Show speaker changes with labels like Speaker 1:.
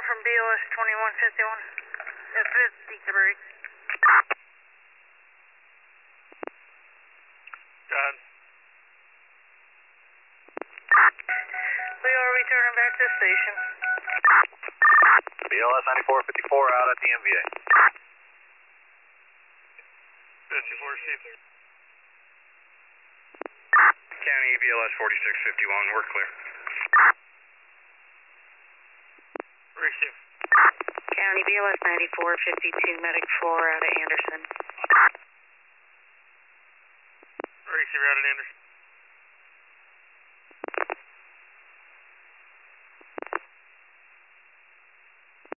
Speaker 1: from BLS 2151. It's 53.
Speaker 2: Done.
Speaker 1: We are returning back to the station.
Speaker 3: BLS 9454 out at the MVA.
Speaker 2: 54, Steve.
Speaker 3: County BLS 4651, we're clear.
Speaker 2: Receive.
Speaker 1: County BLS 9452, Medic 4 out of Anderson.
Speaker 2: Receive out at Anderson.